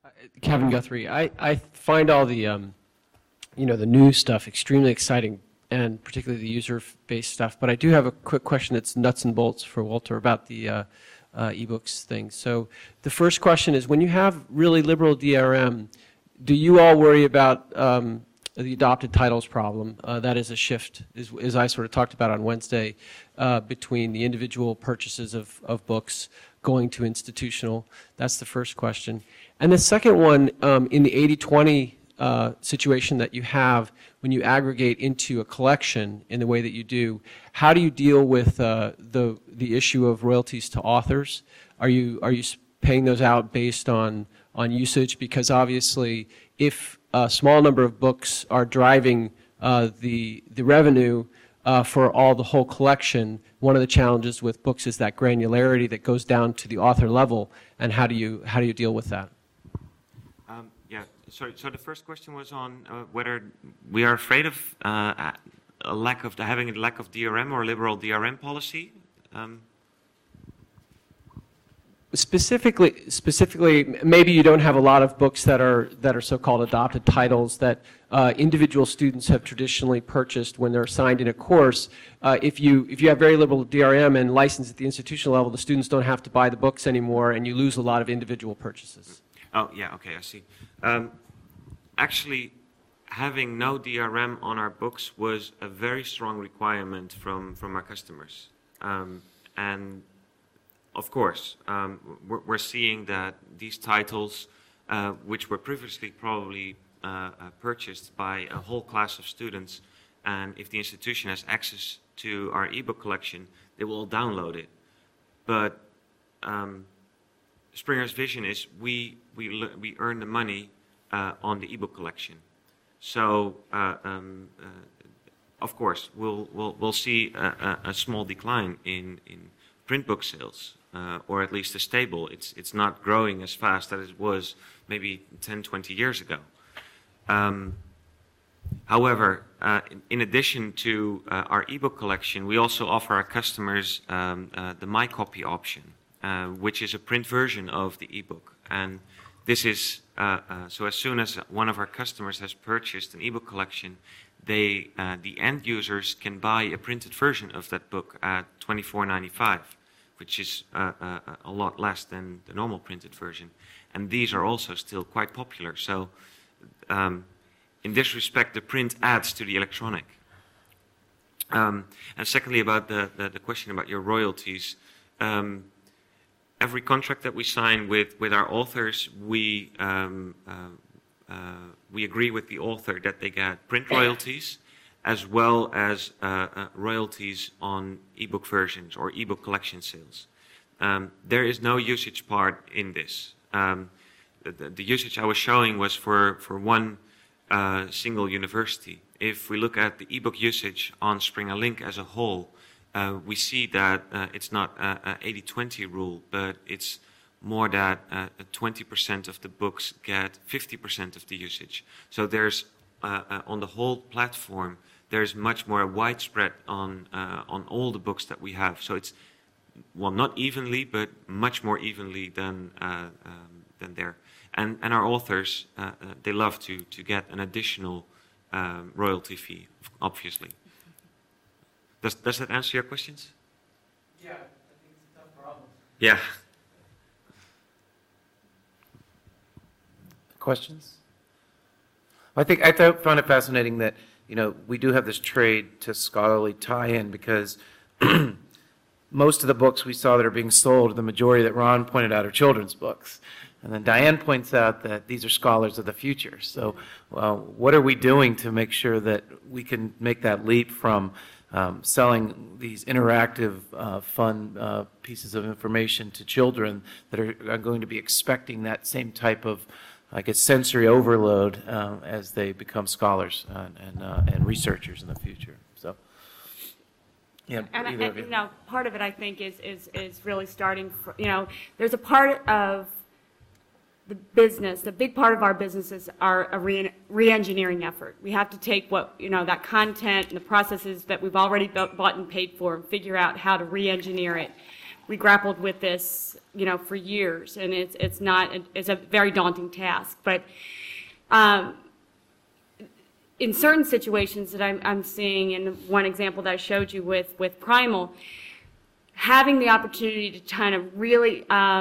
Kevin Guthrie. I find all the, the new stuff extremely exciting, and particularly the user-based stuff. But I do have a quick question that's nuts and bolts for Walter about the ebooks thing. So the first question is, when you have really liberal DRM, do you all worry about the adopted titles problem? That is a shift, as I sort of talked about on Wednesday, between the individual purchases of books going to institutional. That's the first question. And the second one, in the 80-20 situation that you have when you aggregate into a collection in the way that you do, how do you deal with the issue of royalties to authors? Are you paying those out based on usage? Because obviously, if a small number of books are driving the revenue for the whole collection, one of the challenges with books is that granularity that goes down to the author level. And how do you deal with that? Yeah. Sorry. So the first question was on whether we are afraid of having a lack of DRM or liberal DRM policy. Specifically, maybe you don't have a lot of books that are so-called adopted titles that individual students have traditionally purchased when they're assigned in a course. If you have very liberal DRM and license at the institutional level, the students don't have to buy the books anymore, and you lose a lot of individual purchases. Oh, yeah, okay, I see. Actually, having no DRM on our books was a very strong requirement from our customers. And of course, we're seeing that these titles, which were previously probably purchased by a whole class of students, and if the institution has access to our ebook collection, they will all download it. But Springer's vision is we earn the money on the ebook collection. So of course we'll see a small decline in print book sales, or at least a stable. It's not growing as fast as it was maybe 10, 20 years ago. However, in addition to our ebook collection, we also offer our customers the MyCopy option, which is a print version of the ebook. And this is, so as soon as one of our customers has purchased an ebook collection, the end users can buy a printed version of that book at $24.95, which is a lot less than the normal printed version. And these are also still quite popular. So in this respect, the print adds to the electronic. And secondly, about the question about your royalties, every contract that we sign with our authors, we agree with the author that they get print royalties as well as royalties on ebook versions or ebook collection sales. There is no usage part in this. The usage I was showing was for one single university. If we look at the ebook usage on Springer Link as a whole, we see that it's not an 80-20 rule, but it's more that 20% of the books get 50% of the usage. So there's, on the whole platform, there's much more widespread on all the books that we have. So it's, well, not evenly, but much more evenly than there. And our authors, they love to get an additional royalty fee, obviously. Does that answer your questions? Yeah, I think it's a tough problem. Yeah. Questions? I found it fascinating that, we do have this trade to scholarly tie-in, because most of the books we saw that are being sold, the majority that Ron pointed out, are children's books. And then Diane points out that these are scholars of the future. So what are we doing to make sure that we can make that leap from selling these interactive, fun pieces of information to children that are going to be expecting that same type of, I guess, sensory overload as they become scholars and researchers in the future. So, yeah, and part of it, I think, is really starting. There's a part of the business. The big part of our businesses are a re-engineering effort. We have to take that content and the processes that we've already bought and paid for, and figure out how to re-engineer it. we grappled with this, for years, and it's a very daunting task. But in certain situations that I'm seeing, in one example that I showed you with Primal, having the opportunity to kind of really,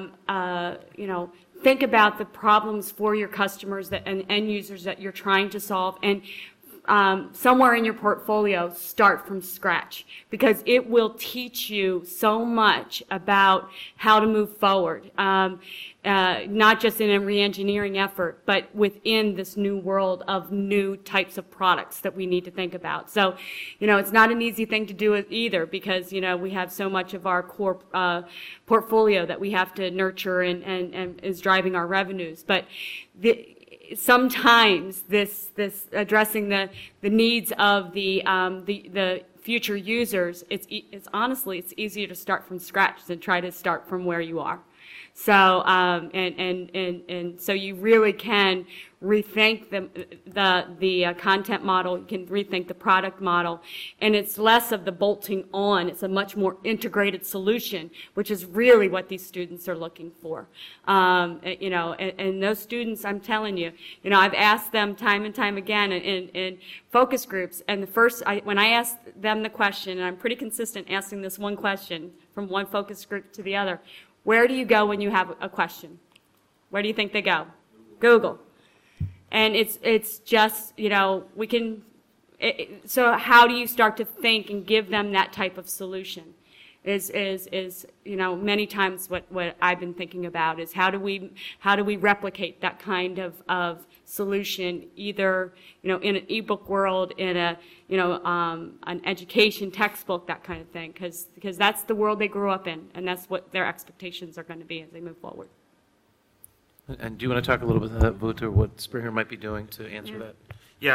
think about the problems for your customers and end users that you're trying to solve, and somewhere in your portfolio, start from scratch, because it will teach you so much about how to move forward, not just in a re-engineering effort, but within this new world of new types of products that we need to think about. So, it's not an easy thing to do either, because, we have so much of our core portfolio that we have to nurture and is driving our revenues. But sometimes this addressing the needs of the future users, it's honestly, it's easier to start from scratch than try to start from where you are. So and so you really can rethink the content model. You can rethink the product model, and it's less of the bolting on. It's a much more integrated solution, which is really what these students are looking for. And those students, I'm telling you, I've asked them time and time again in focus groups, and when I ask them the question, and I'm pretty consistent asking this one question from one focus group to the other: where do you go when you have a question? Where do you think they go? Google. And it's just, we can, so how do you start to think and give them that type of solution? Is many times what I've been thinking about is how do we replicate that kind of solution, either, in an ebook world, in an education textbook, that kind of thing, because that's the world they grew up in, and that's what their expectations are going to be as they move forward. And do you want to talk a little bit about Wouter, what Springer might be doing to answer that? Yeah,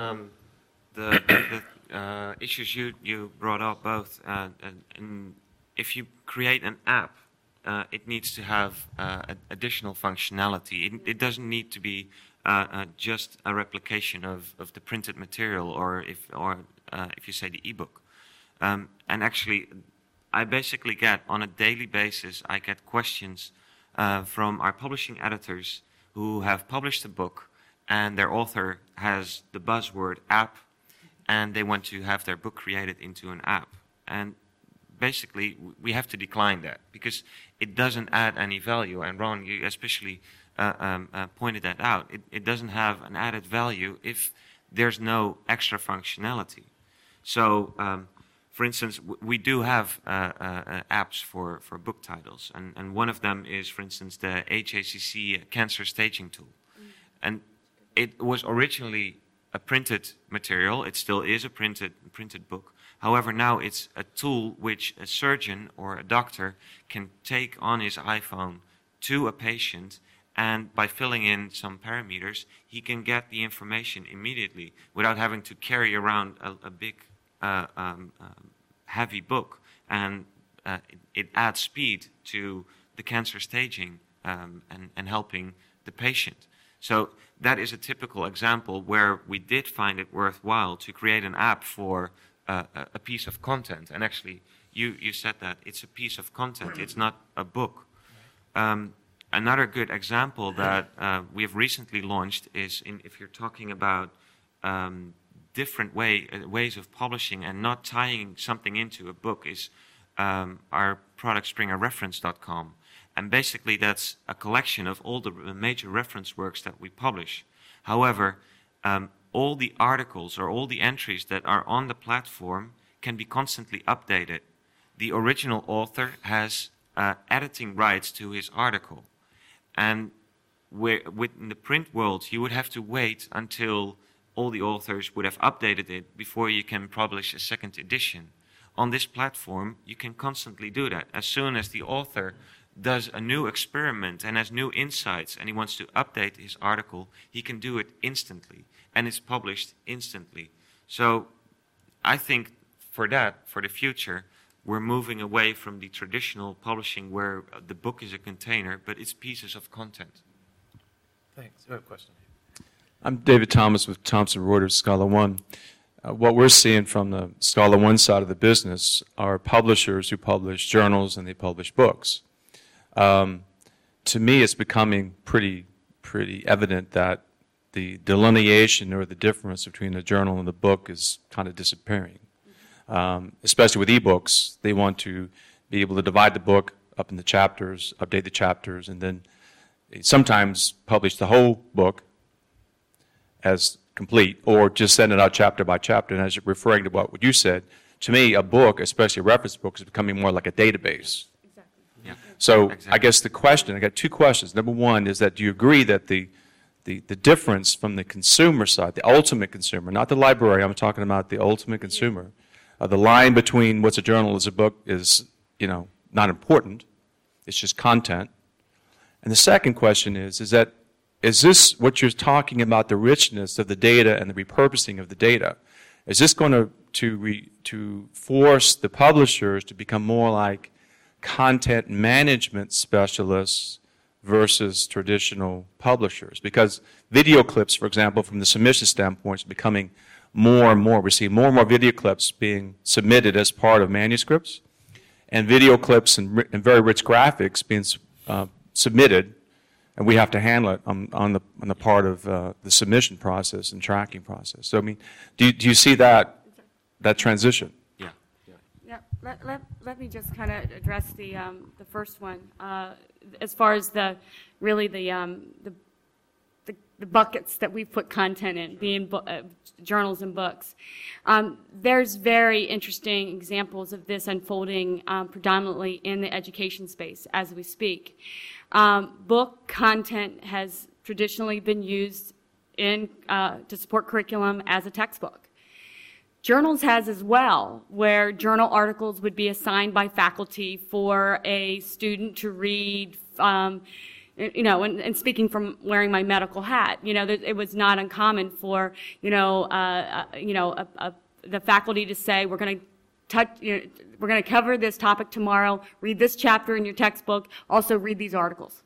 the issues you brought up both, and if you create an app, it needs to have additional functionality. It doesn't need to be just a replication of the printed material, or if you say the ebook. And actually, I basically get, on a daily basis, I get questions from our publishing editors who have published a book, and their author has the buzzword app, and they want to have their book created into an app. And basically, we have to decline that, because it doesn't add any value. And Ron, you especially pointed that out. It doesn't have an added value if there's no extra functionality. So, for instance, we do have apps for book titles, and one of them is, for instance, the HACC cancer staging tool. And it was originally a printed material. It still is a printed book. However, now it's a tool which a surgeon or a doctor can take on his iPhone to a patient, and by filling in some parameters, he can get the information immediately without having to carry around a big heavy book. And it adds speed to the cancer staging and helping the patient. So that is a typical example where we did find it worthwhile to create an app for a piece of content. And actually, you said that it's a piece of content. It's not a book. Another good example that we have recently launched is, if you're talking about different ways of publishing and not tying something into a book, is our product SpringerReference.com. And basically, that's a collection of all the major reference works that we publish. However, all the articles or all the entries that are on the platform can be constantly updated. The original author has editing rights to his article. And within the print world, you would have to wait until all the authors would have updated it before you can publish a second edition. On this platform, you can constantly do that. As soon as the author does a new experiment and has new insights and he wants to update his article, he can do it instantly, and it's published instantly. So I think for the future, we're moving away from the traditional publishing where the book is a container, but it's pieces of content. Thanks. You have a question? I'm David Thomas with Thomson Reuters Scholar One. what we're seeing from the Scholar One side of the business are publishers who publish journals and they publish books. To me, it's becoming pretty evident that the delineation or the difference between the journal and the book is kind of disappearing. Especially with ebooks, they want to be able to divide the book up into chapters, update the chapters, and then sometimes publish the whole book as complete, or just send it out chapter by chapter. And as you're referring to what you said, to me, a book, especially a reference book, is becoming more like a database. Exactly. Yeah. So Exactly. I guess the question, I got two questions. Number one is that do you agree that the difference from the consumer side, the ultimate consumer, not the library, I'm talking about the ultimate consumer, the line between what's a journal and a book is, not important. It's just content. And the second question is this what you're talking about, the richness of the data and the repurposing of the data? Is this going to force the publishers to become more like content management specialists versus traditional publishers? Because video clips, for example, from the submission standpoint, is becoming more and more. We see more and more video clips being submitted as part of manuscripts, and video clips and very rich graphics being submitted, and we have to handle it on the part of the submission process and tracking process. So, I mean, do you see that transition? Yeah. Yeah, let me just kind of address the first one. As far as the buckets that we put content in, being journals and books. There's very interesting examples of this unfolding predominantly in the education space as we speak. Book content has traditionally been used to support curriculum as a textbook. Journals has as well, where journal articles would be assigned by faculty for a student to read, and speaking from wearing my medical hat, it was not uncommon for, the faculty to say, we're going to cover this topic tomorrow, read this chapter in your textbook, also read these articles.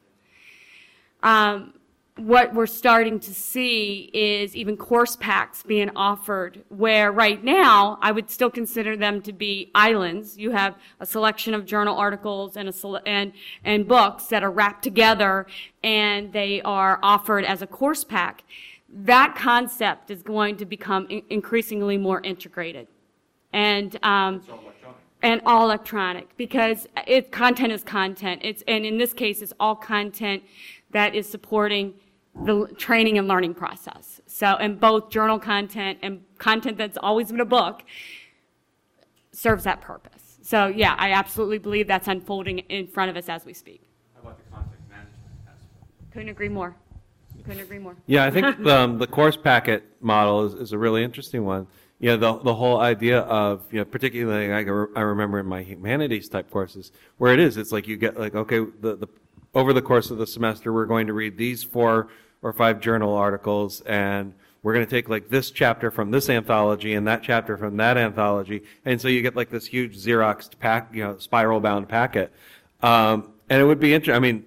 What we're starting to see is even course packs being offered, where right now I would still consider them to be islands. You have a selection of journal articles and books that are wrapped together, and they are offered as a course pack. That concept is going to become increasingly more integrated, and all electronic, because content is content. And in this case, it's all content that is supporting the training and learning process. So, and both journal content and content that's always been a book serves that purpose. So, yeah, I absolutely believe that's unfolding in front of us as we speak. How about the content management aspect? Couldn't agree more. Couldn't agree more. Yeah, I think the course packet model is a really interesting one. The whole idea of, particularly I remember in my humanities type courses, where it's like you get like, okay, the over the course of the semester, we're going to read these 4 or 5 journal articles, and we're going to take like this chapter from this anthology and that chapter from that anthology, and so you get like this huge Xeroxed pack, spiral bound packet. And it would be interesting. I mean,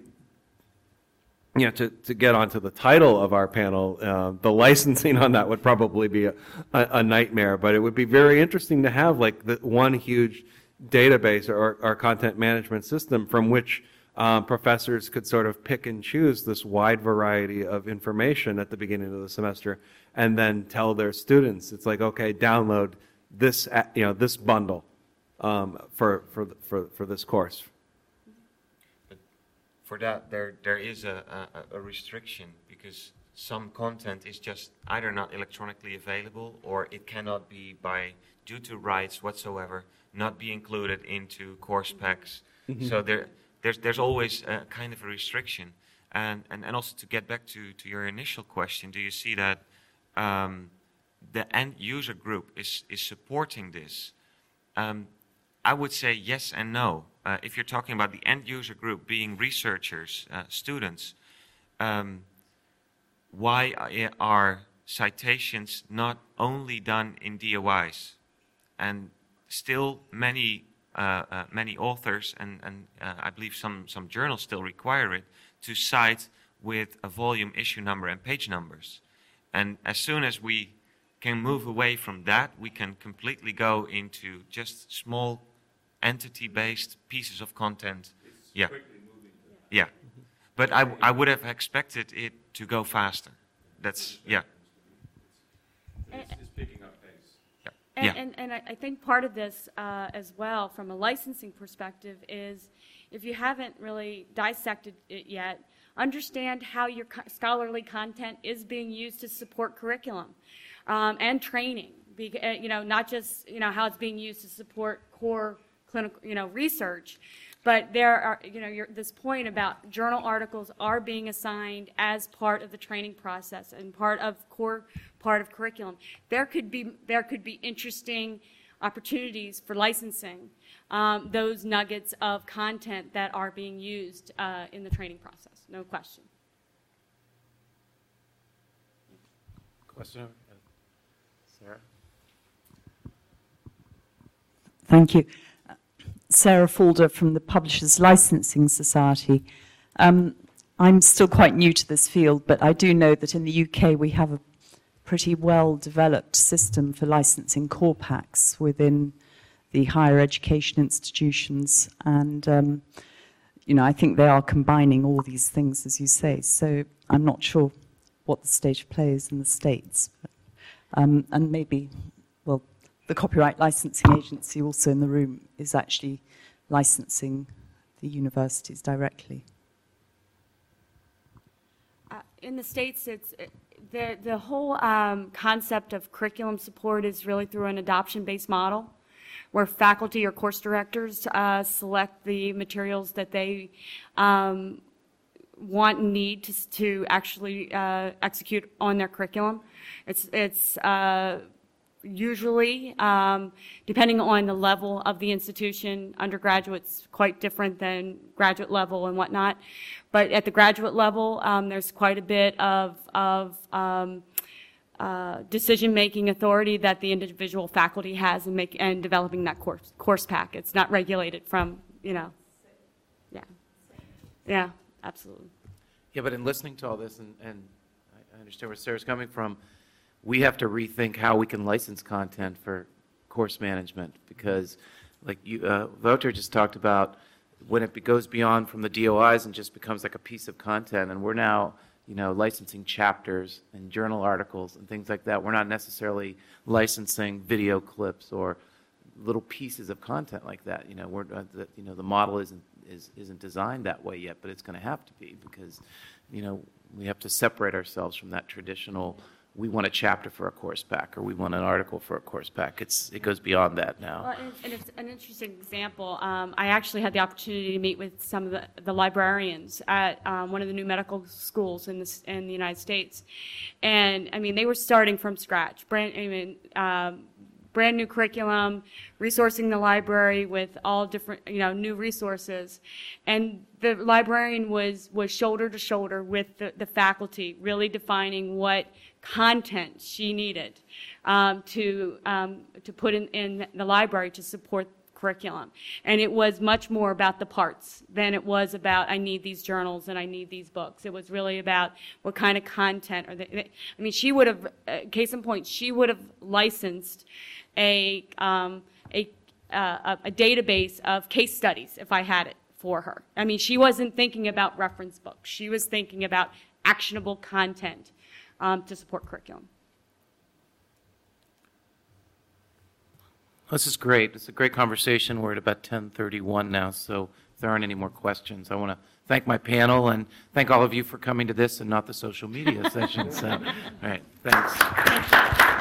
to get onto the title of our panel, the licensing on that would probably be a nightmare, but it would be very interesting to have like the one huge database or content management system from which professors could sort of pick and choose this wide variety of information at the beginning of the semester, and then tell their students, it's like, okay, download this, this bundle for this course. But for that, there is a restriction, because some content is just either not electronically available, or it cannot be, due to rights whatsoever, not be included into course packs. Mm-hmm. So there's always a kind of a restriction. And also to get back to your initial question, do you see that the end user group is supporting this? I would say yes and no. If you're talking about the end user group being researchers, students, why are citations not only done in DOIs? And still many authors and I believe some journals still require it to cite with a volume, issue number, and page numbers. And as soon as we can move away from that, we can completely go into just small entity-based pieces of content. Yeah. Yeah. But I would have expected it to go faster. That's, yeah. It's picking up pace. Yeah. And I think part of this as well, from a licensing perspective, is if you haven't really dissected it yet, understand how your scholarly content is being used to support curriculum and training. Not just how it's being used to support core clinical research, but there are this point about journal articles are being assigned as part of the training process and part of curriculum. There could be interesting opportunities for licensing those nuggets of content that are being used in the training process. No question. Question? Sarah? Thank you. Sarah Falder from the Publishers Licensing Society. I'm still quite new to this field, but I do know that in the UK we have a pretty well-developed system for licensing core packs within the higher education institutions, and I think they are combining all these things, as you say. So I'm not sure what the state of play is in the States, and maybe, well, the Copyright Licensing Agency, also in the room, is actually licensing the universities directly. In the States, the whole concept of curriculum support is really through an adoption-based model, where faculty or course directors select the materials that they want and need to actually execute on their curriculum. It's usually, depending on the level of the institution, undergraduate's quite different than graduate level and whatnot. But at the graduate level, there's quite a bit of decision-making authority that the individual faculty has in developing that course pack. It's not regulated from, yeah. Yeah, absolutely. Yeah, but in listening to all this, and I understand where Sarah's coming from, we have to rethink how we can license content for course management, because like Wouter just talked about, when it goes beyond from the DOIs and just becomes like a piece of content, and we're now licensing chapters and journal articles and things like that. We're not necessarily licensing video clips or little pieces of content like that. The model isn't designed that way yet, but it's going to have to be, because we have to separate ourselves from that traditional, we want a chapter for a course pack, or we want an article for a course pack. It goes beyond that now. Well, and it's an interesting example. I actually had the opportunity to meet with some of the librarians at one of the new medical schools in the United States, and I mean they were starting from scratch, brand new curriculum, resourcing the library with all different new resources, and the librarian was shoulder to shoulder with the faculty, really defining what content she needed to put in the library to support curriculum. And it was much more about the parts than it was about, I need these journals and I need these books. It was really about what kind of content. She would have, case in point, she would have licensed a database of case studies if I had it for her. I mean, she wasn't thinking about reference books. She was thinking about actionable content to support curriculum. This is great. It's a great conversation. We're at about 10:31 now, so if there aren't any more questions, I want to thank my panel and thank all of you for coming to this and not the social media session. So, all right, thanks. Thank you.